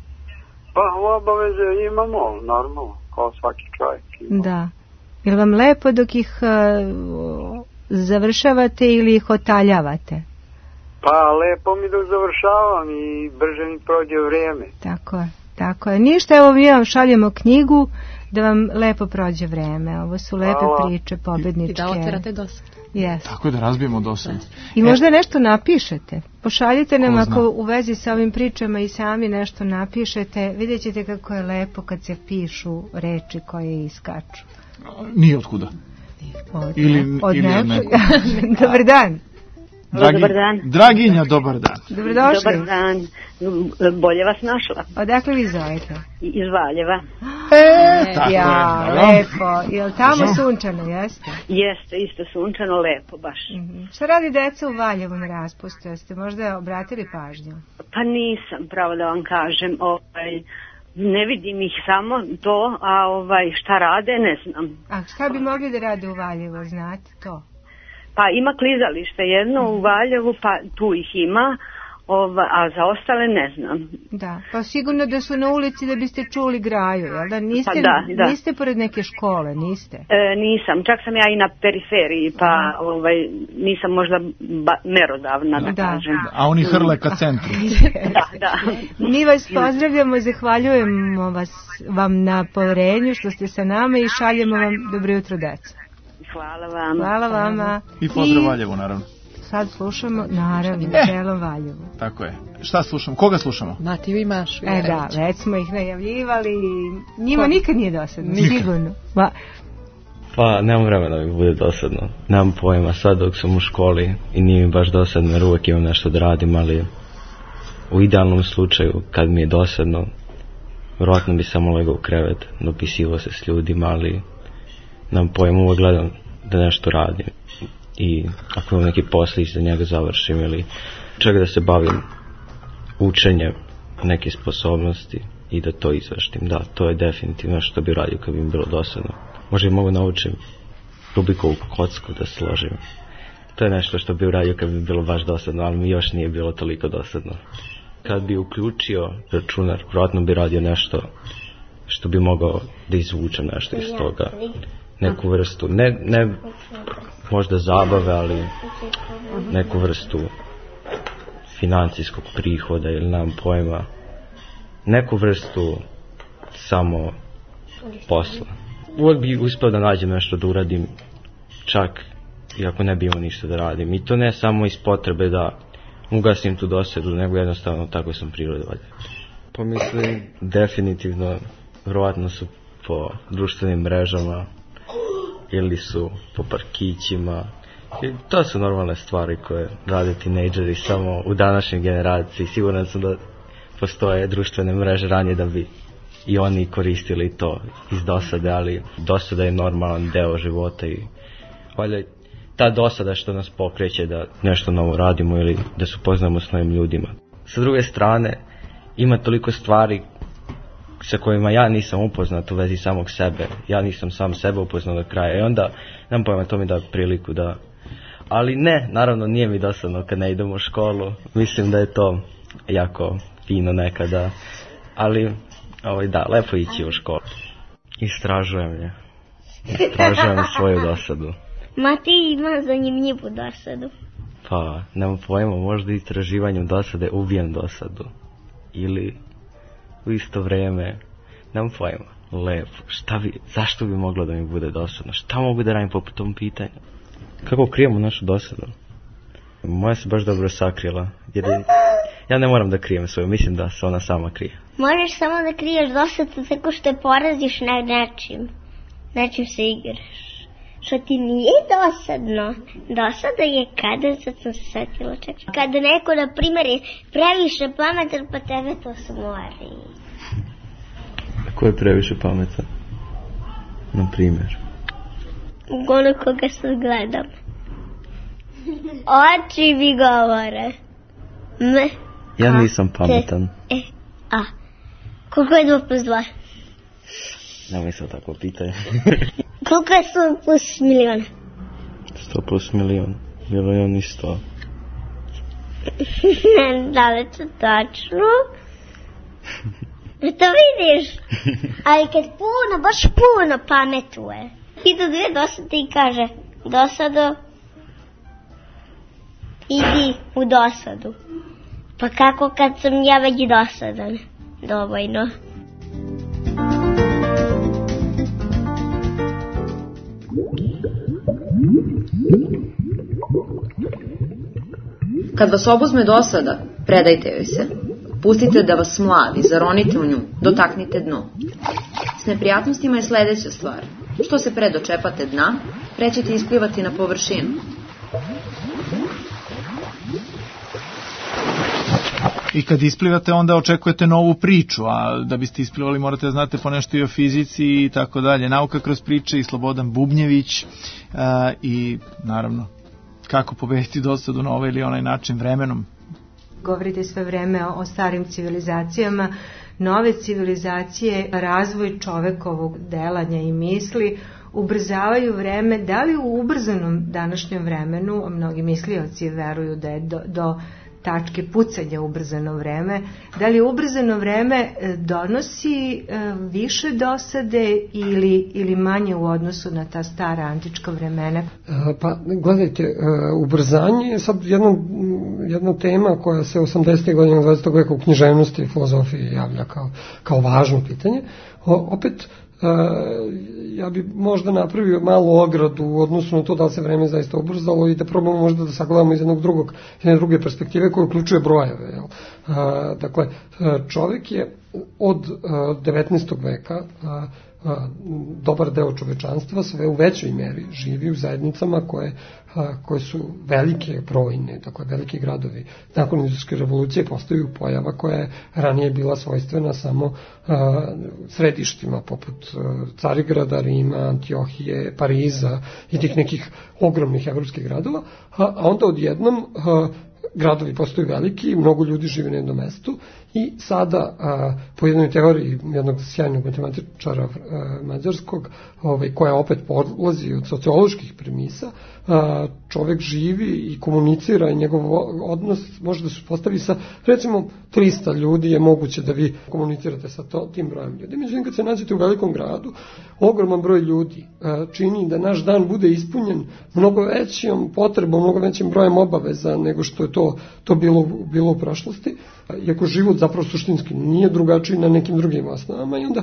Pa obaveze imamo, normalno, kao svaki čovjek ima. Da. Jel vam lepo dok ih uh, završavate ili ih otaljavate? Pa lepo mi dok završavam i brže mi prođe vrijeme. Tako je. Tako je. Ništa, evo mi vam šaljemo knjigu da vam lepo prođe vreme. Ovo su lepe Hvala. Priče, pobedničke. I da otjerate dosad. Yes. Tako je, da razbijemo dosad. I možda e, nešto napišete. Pošaljite nam ako u vezi sa ovim pričama i sami nešto napišete. Vidjet ćete kako je lepo kad se pišu reči koje iskaču. Nije otkuda. Od, ili, od ili neko. Dobar dan. Dragi, dobar dan. Draginja, dobar dan. Dobrodošli. Dobar dan. Bolje vas našla. Odakle vi zovete? Iz Valjeva. E, tako ja, je. Lepo. Je li tamo sunčano, jeste? Jeste, isto sunčano, lepo baš. Mm-hmm. Šta radi deca u Valjevu na raspustu? Jeste možda obratili pažnju? Pa nisam, pravo da vam kažem. Ovaj, ne vidim ih samo to, a ovaj, šta rade, ne znam. A šta bi mogli da rade u Valjevu, znate to? Pa ima klizalište jedno u Valjevu, pa tu ih ima, ova, a za ostale ne znam. Da, pa sigurno da su na ulici da biste čuli graju, jel da? Niste, pa da, da. Niste pored neke škole, niste? E, nisam, čak sam ja i na periferiji, pa ovaj, nisam možda ba, merodavna, da, da kažem. A oni hrle ka centru. Da, da. Mi vas pozdravljamo i zahvaljujemo vas, vam na poverenju što ste sa nama i šaljemo vam dobro jutro, deca. Hvala vam. Hvala vama. I pozdrav Valjevu, naravno. Sad slušamo, naravno, e, celom Valjevu. Tako je. Šta slušamo? Koga slušamo? Matiju i Mašu. E da, već smo ih najavljivali. Njima Ko? Nikad nije dosadno, nikad. Sigurno. Ma, Pa, nemam vremena da mi bude dosadno. Nemam pojma, sad dok sam u školi i nije mi baš dosadno jer uvek imam nešto da radim, ali u idealnom slučaju, kad mi je dosadno, vjerojatno bi samo legao u krevet, dopisivao se s ljudima, ali nemam pojma, uvek gledam da nešto radim. I ako imam neki poslić da njega završim ili čega da se bavim učenjem neke sposobnosti i da to izveštim. Da, to je definitivno što bi radio kad bi mi bilo dosadno. Možda i mogu naučim Rubikovu kocku da složim. To je nešto što bi uradio kad bi bilo baš dosadno, ali mi još nije bilo toliko dosadno. Kad bi uključio računar, vjerojatno bi radio nešto što bi mogao da izvučem nešto iz toga. Neku vrstu, ne, ne možda zabave, ali neku vrstu financijskog prihoda ili nemam pojma. Neku vrstu samo posla. Uvijek bi uspio da nađem nešto da uradim, čak i ako ne bi imao ništa da radim. I to ne samo iz potrebe da ugasim tu dosadu, nego jednostavno tako sam prirodovalj. Pa mislim, definitivno, vjerojatno su po društvenim mrežama ili su po parkićima. I to su normalne stvari koje rade tinejdžeri samo u današnjoj generaciji. Siguran sam da postoje društvene mreže ranije da bi i oni koristili to iz dosade, ali dosada je normalan deo života i valjda ta dosada što nas pokreće da nešto novo radimo ili da se upoznamo s novim ljudima. Sa druge strane, ima toliko stvari sa kojima ja nisam upoznat u vezi samog sebe. Ja nisam sam sebe upoznao do kraja i onda nemam pojma, to mi da priliku da... Ali ne, naravno nije mi dosadno kad ne idem u školu. Mislim da je to jako fino nekada. Ali, ovaj, da, lepo ići u školu. Istražujem je. Istražujem svoju dosadu. Ma ti ima zanimljivu dosadu. Pa, nemam pojma, možda istraživanjem dosade ubijem dosadu. Ili u isto vrijeme, nemam pojma, lepo. Šta bi, zašto bi moglo da mi bude dosadno? Šta mogu da radim po tom pitanju? Kako krijemo našu dosadu? Moja se baš dobro sakrijela, jer ja ne moram da krijem svoju, mislim da se ona sama krije. Možeš samo da kriješ dosadu tako što je poraziš ne nečim. Nečim se igraš. Što ti nije dosadno. Dosada je kada, sad sam se setila, čekaj. Kada neko, na primjer, je previše pametan, pa tebe to smori. Ko je previše pametan? Na primjer? Ono koga sad gledam. Oči mi govore. Me. Ja nisam pametan. Te, e, a. Koliko je dva plus dva? Nemoj se tako pitanje. Koliko je sto plus miliona? Sto plus milion. Milion i sto. Da li to tačno? To vidiš? Ali kad puno, baš puno pametuje. Pita dvije dosade i kaže, dosado, idi u dosadu. Pa kako kad sam ja već dosadan? Dovoljno. Kad vas obuzme dosada, predajte joj se. Pustite da vas mlavi, zaronite u nju, dotaknite dno. S neprijatnostima je sledeća stvar. Što se pre dočepate dna, pre ćete isplivati na površinu. I kad isplivate, onda očekujete novu priču, a da biste isplivali morate da znate ponešto i o fizici i tako dalje. Nauka kroz priče i Slobodan Bubnjević a, i naravno kako pobediti dosadu na ovaj ili onaj način vremenom. Govorite sve vreme o starim civilizacijama. Nove civilizacije, razvoj čovekovog delanja i misli ubrzavaju vreme. Da li u ubrzanom današnjem vremenu, mnogi mislioci veruju da je do, do tačke pucanja ubrzano vreme, da li ubrzano vreme donosi više dosade ili, ili manje u odnosu na ta stara antička vremena? Pa gledajte, ubrzanje je sad jedna, jedna tema koja se osamdesetih godina dvadesetog veka u književnosti i filozofiji javlja kao, kao važno pitanje. O, opet, ja bi možda napravio malu ogradu u odnosu na to da li se vreme zaista ubrzalo i da probamo možda da sagledamo iz jednog drugog, jedne druge perspektive koja uključuje brojeve. Jel? Dakle, čovjek je od devetnaestog veka dobar deo čovečanstva sve u većoj meri živi u zajednicama koje, koje su velike, brojne, dakle veliki gradovi. Nakon industrijske revolucije postaju pojava koja je ranije bila svojstvena samo središtima poput Carigrada, Rima, Antiohije, Pariza i tih nekih ogromnih evropskih gradova, a onda odjednom gradovi postaju veliki, mnogo ljudi žive na jednom mestu i sada a, po jednoj teoriji jednog sjajnog matematičara a, mađarskog, ovaj, koja opet polazi od socioloških premisa, a, čovek živi i komunicira i njegov odnos može da se postavi sa recimo trista ljudi je moguće da vi komunicirate sa to, tim brojem ljudi. Međutim, kad se nađete u velikom gradu, ogroman broj ljudi a, čini da naš dan bude ispunjen mnogo većim potrebom, mnogo većim brojem obaveza nego što je to, to bilo, bilo u prošlosti. Iako život zapravo suštinski nije drugačiji na nekim drugim osnovama i onda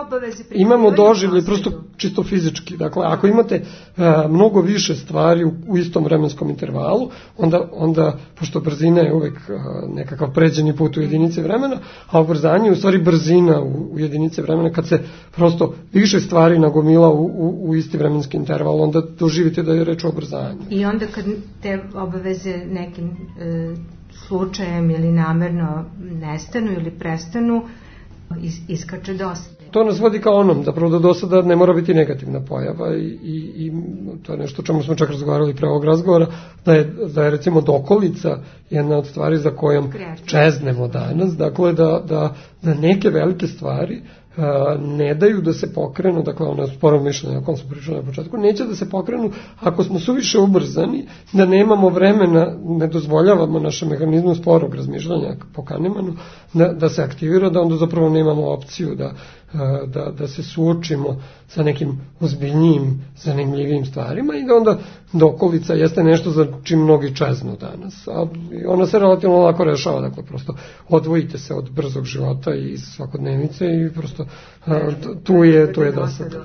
imamo doživlje prosto čisto fizički. Dakle, ako imate a, mnogo više stvari u, u istom vremenskom intervalu, onda, onda pošto brzina je uvek a, nekakav pređeni put u jedinice vremena, a ubrzanje je u stvari brzina u, u jedinice vremena kad se prosto više stvari nagomila u, u, u isti vremenski interval, onda doživite da je reč o ubrzanju. I onda kad te obaveze nekim e, slučajem ili namerno nestanu ili prestanu, is, iskače dosada. To nas vodi kao onom, zapravo da dosada ne mora biti negativna pojava i, i, i to je nešto čemu smo čak razgovarali pre ovog razgovora, da je, da je recimo dokolica jedna od stvari za kojom čeznemo danas, dakle da, da, da neke velike stvari ne daju da se pokrenu, dakle ono sporo mišljenje o kom smo pričali na početku, neće da se pokrenu ako smo suviše ubrzani, da nemamo vremena, ne dozvoljavamo našem mehanizmu sporog razmišljanja po Kahnemanu, da, da se aktivira, da onda zapravo nemamo opciju da, da, da se suočimo sa nekim ozbiljnijim, zanimljivim stvarima i da onda dokolica jeste nešto za čim mnogi čeznu danas. A ona se relativno lako rešava, dakle prosto odvojite se od brzog života i svakodnevnice i prosto a, tu je, tu je dosada.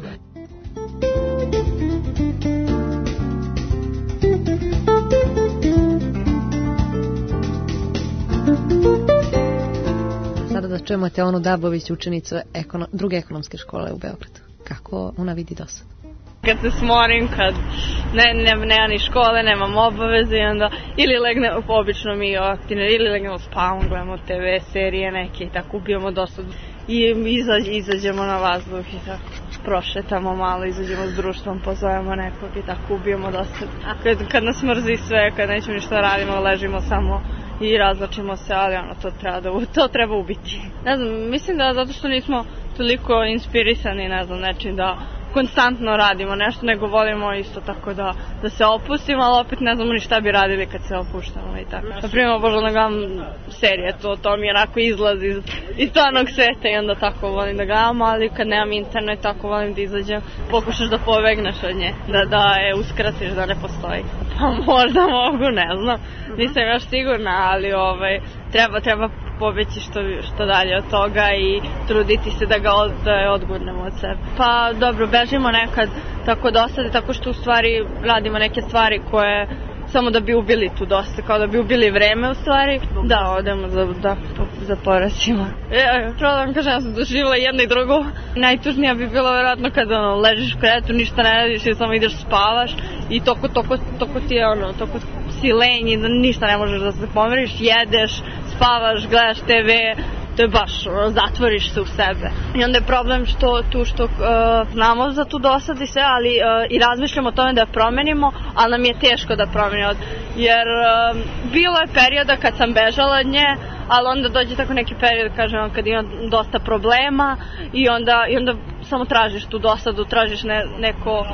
Sada da čujemo Teonu Dabović, učenicu ekono, druge ekonomske škole u Beogradu. Kako ona vidi dosad? Kad se smorim, kad ne, ne, nema ni škole, nemam obaveze i onda ili legne, obično mi oktine, ili legnemo spavom, gledamo te ve serije neke i tako ubijamo dosad i izađ, izađemo na vazduh i tako prošetamo malo, izađemo s društvom, pozovemo nekog i tako ubijemo dosad. Kad, kad nas mrzi sve, kad nećemo ništa radimo, ležimo samo i razlačimo se, ali ono, to treba, da, to treba ubiti. Ne znam, mislim da zato što nismo toliko inspirisani, ne znam, nečim da konstantno radimo nešto, nego volimo isto tako da, da se opustimo, ali opet ne znamo ni šta bi radili kad se opuštamo i tako. Na primjer, možda da gledam serije, to, to mi onako izlazi iz, iz stvarnog sveta i onda tako volim da gledam, ali kad nemam internet, tako volim da izađem, pokušaš da pobegneš od nje, da, da je uskratiš da ne postoji. Pa možda mogu, ne znam, nisam još sigurna, ali ovaj, treba, treba pobeći što, što dalje od toga i truditi se da ga od, da je odgurnemo od sebe. Pa dobro, bežimo nekad tako dosade, tako što u stvari radimo neke stvari koje samo da bi ubili tu dosta, kao da bi ubili vreme u stvari. Da, odemo za, da, za poracima. E, pravo da vam kažem, ja sam doživjela jedno i drugo. Najtužnija bi bilo vjerojatno kada ono, ležiš u krevetu, ništa ne radiš i samo ideš spavaš i toko, toko, toko ti je ono, toko si lenji, da ništa ne možeš da se pomeriš, jedeš, spavaš, gledaš te ve, to je baš, ono, zatvoriš se u sebe. I onda je problem što tu što uh, znamo za tu dosad i sve, ali uh, i razmišljamo o tome da je promenimo, ali nam je teško da promenimo. Jer uh, bilo je perioda kad sam bežala od nje, ali onda dođe tako neki period, kažem, kad ima dosta problema i onda, i onda samo tražiš tu dosadu, tražiš ne, neko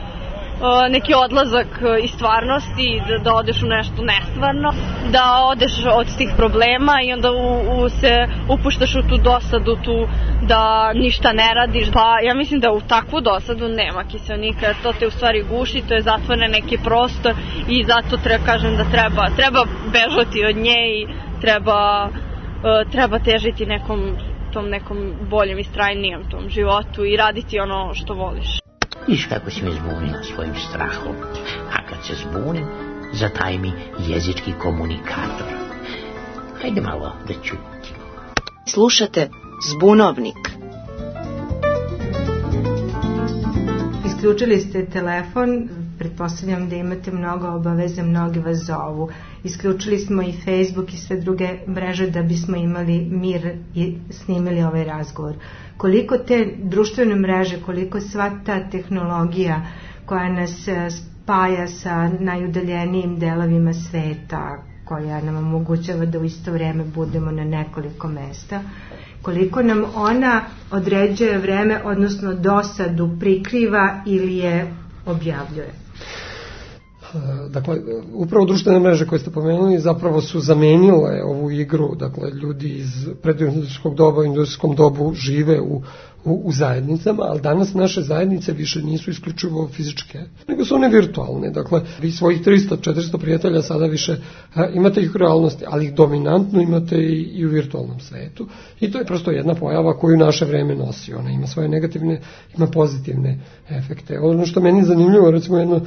neki odlazak iz stvarnosti, da, da odeš u nešto nestvarno, da odeš od tih problema i onda u, u se upuštaš u tu dosadu, tu da ništa ne radiš. Pa ja mislim da u takvu dosadu nema kiseonika, to te u stvari guši, to je zatvoren neki prostor i zato treba, kažem da treba, treba bežati od nje i treba, uh, treba težiti nekom, tom nekom boljem i strajnijem tom životu i raditi ono što voliš. Viš kako si me zbunila svojim strahom, a kad se zbunim, zataj mi jezički komunikator. Hajde malo da čutimo. Slušate Zbunovnik. isključili ste telefon, pretpostavljam da imate mnogo obaveza, mnogi vas zovu. Isključili smo i Facebook i sve druge mreže da bismo imali mir i snimili ovaj razgovor. Koliko te društvene mreže, koliko sva ta tehnologija koja nas spaja sa najudaljenijim delovima sveta, koja nam omogućava da u isto vreme budemo na nekoliko mesta, koliko nam ona određuje vreme, odnosno dosadu prikriva ili je objavljuje? Dakle, upravo društvene mreže koje ste pomenuli zapravo su zamenile ovu igru, dakle, ljudi iz predindustrijskog doba, u industrijskom dobu žive u, u, u zajednicama, ali danas naše zajednice više nisu isključivo fizičke, nego su one virtualne. Dakle, vi svojih tristo do četiristo prijatelja sada više a, imate ih u realnosti, ali ih dominantno imate i, i u virtualnom svetu. I to je prosto jedna pojava koju naše vreme nosi. Ona ima svoje negativne, ima pozitivne efekte. Ono što meni je zanimljivo, recimo jedno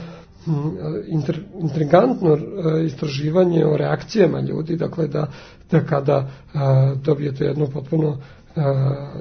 Inter, intrigantno istraživanje o reakcijama ljudi, dakle da, da kada a, dobijete jednu potpuno a,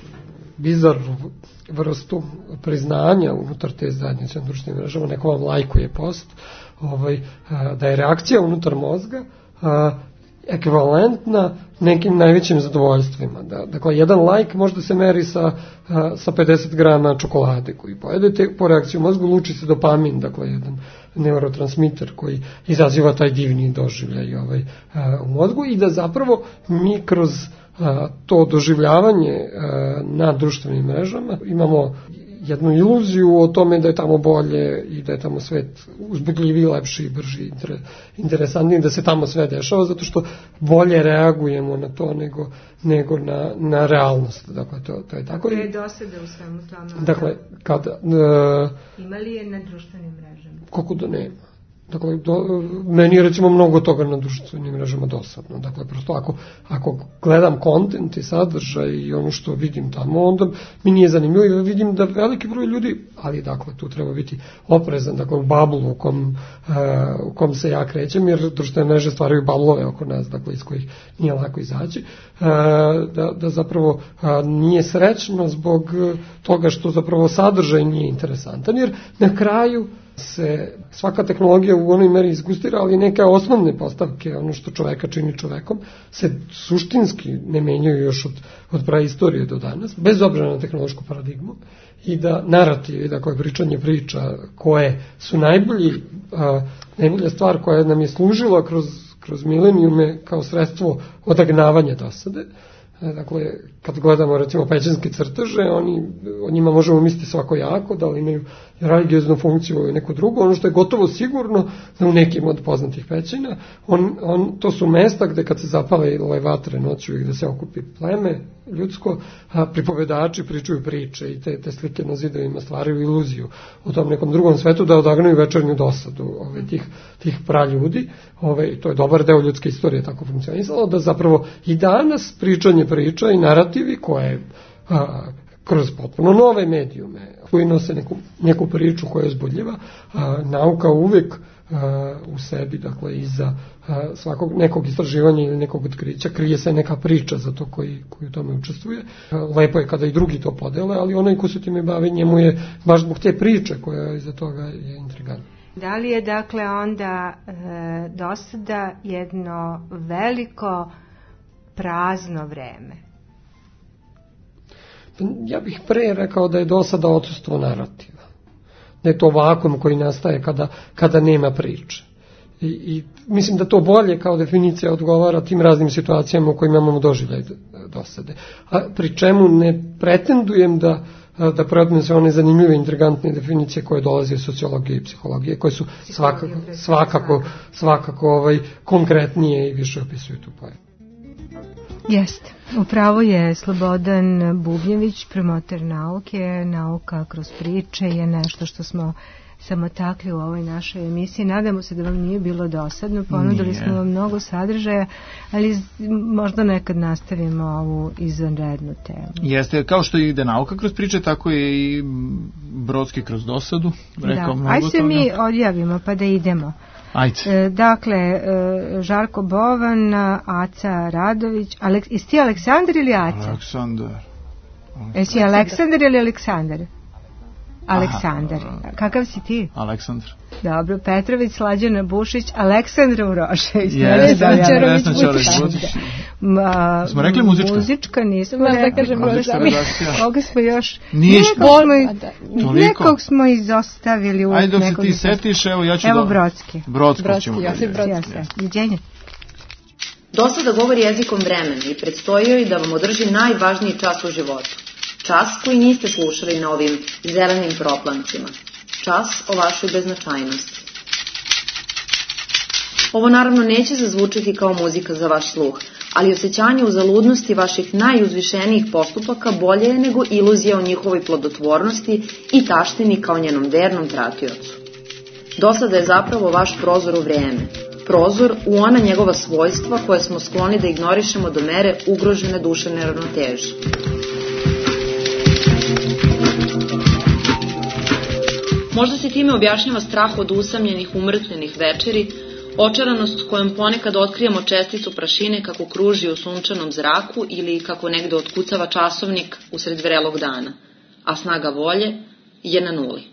bizarnu vrstu priznanja unutar te zajednice na društvenim mrežama, neko vam lajkuje post, ovaj, a, da je reakcija unutar mozga a, ekvivalentna nekim najvećim zadovoljstvima. Da, dakle, jedan lajk možda se meri sa, a, sa pedeset grama čokolade koji pojedete, po reakciju u mozgu luči se dopamin, dakle, jedan neurotransmiter koji izaziva taj divni doživljaj ovaj, a, u mozgu i da zapravo mi kroz a, to doživljavanje a, na društvenim mrežama imamo jednu iluziju o tome da je tamo bolje i da je tamo svet uzbudljiviji, lepši, brži, interesantniji, da se tamo sve dešava, zato što bolje reagujemo na to nego, nego na, na realnost. Dakle, to, to je tako. Kako je dosada u svemu tome? Dakle, kada... Uh, Ima li je na društvenim mrežama? Kako da nema. Dakle, do, meni je recimo mnogo toga na društvenim mrežama dosadno. Dakle, prosto ako, ako gledam kontent i sadržaj i ono što vidim tamo, onda mi nije zanimljivo i vidim da veliki broj ljudi, ali dakle, tu treba biti oprezan, dakle, u bablu u kom, uh, u kom se ja krećem, jer društvene mreže stvaraju bablove oko nas, dakle, iz kojih nije lako izaći, uh, da, da zapravo uh, nije srećno zbog toga što zapravo sadržaj nije interesantan, jer na kraju se svaka tehnologija u onoj meri izgustira, ali neke osnovne postavke, ono što čoveka čini čovekom, se suštinski ne menjaju još od, od praistorije do danas, bez obzira na tehnološku paradigmu, i da narativi, dakle pričanje priča koje su najbolji, a, najbolja stvar koja nam je služila kroz, kroz milenijume kao sredstvo odagnavanja dosade. Dakle, kad gledamo recimo pećinske crteže, oni, o njima možemo misliti svakojako, da li imaju religioznu funkciju ili neku drugu. Ono što je gotovo sigurno da u nekim od poznatih pećina, on, on, to su mesta gde kad se zapale vatre noću i gde se okupi pleme ljudsko, a pripovedači pričaju priče i te, te slike na zidovima stvaraju iluziju u tom nekom drugom svetu da odagnaju večernju dosadu ove, tih, tih praljudi. Ove, to je dobar deo ljudske istorije tako funkcionisalo, da zapravo i danas pričanje priča i narativi koje a, kroz potpuno nove medijume koji nose neku, neku priču koja je uzbudljiva, a, nauka uvek a, u sebi, dakle iza a, svakog nekog istraživanja ili nekog otkrića krije se neka priča za to koji, koji u tome učestvuje. A, lepo je kada i drugi to podele, ali onaj ko se time bavi, njemu je baš zbog te priče koja iza toga je intrigantna. Da li je dakle onda e, dosada jedno veliko prazno vreme? Ja bih pre rekao da je dosada odsustvo narativa. Da je to vakuum koji nastaje kada, kada nema priče. I, I mislim da to bolje kao definicija odgovara tim raznim situacijama u kojima imamo doživljaj dosade. A pri čemu ne pretendujem da da preodnem se one zanimljive, intrigantne definicije koje dolaze iz sociologije i psihologije, koje su svakako, svakako, svakako ovaj, konkretnije i više opisuju tu pojavu. Jeste. Upravo je Slobodan Bubnjević, promotor nauke. Nauka kroz priče je nešto što smo samo takli u ovoj našoj emisiji. Nadamo se da vam nije bilo dosadno. Ponudili nije. Smo vam mnogo sadržaja, ali možda nekad nastavimo ovu izvanrednu temu. Jeste, kao što ide nauka kroz priče, tako je i Brodski kroz dosadu. Rekao da, aj se toga. Mi odjavimo pa da idemo. Ajde. E, dakle, e, Žarko Bovan, Aca Radović, Aleks, jesi ti Aleksandar ili Aca? Aleksandar. Jesi Aleksandar ili Aleksandar? Aleksandar. Aha. Kakav si ti? Aleksandar. Dobro, Petrović, Slađana Bušić, Aleksandra Urošević. Jesna, Vesna Ćorović. Smo rekli muzička? Muzička, nisam rekli. Da kažem muzička. Koga smo još... Ništa. Nekog smo izostavili. Ajde dok se ti setiš, evo ja ću... Evo Brodski. Brodsko ćemo. Viđenje. Dosada govori jezikom vremena i predstojio je da vam održi najvažniji čas u životu. Čas koji niste slušali na ovim zelenim proplancima. Čas o vašoj beznačajnosti. Ovo naravno neće zazvučiti kao muzika za vaš sluh, ali osjećanje uzaludnosti vaših najuzvišenijih postupaka bolje je nego iluzija o njihovoj plodotvornosti i taštini kao njenom vernom pratiocu. Dosada je zapravo vaš prozor u vreme, prozor u ona njegova svojstva koje smo skloni da ignorišemo do mere ugrožene duševne ravnoteže. Možda se time objašnjava strah od usamljenih, umrtvljenih večeri, očaranost kojom ponekad otkrijemo česticu prašine kako kruži u sunčanom zraku ili kako negde otkucava časovnik usred vrelog dana, a snaga volje je na nuli.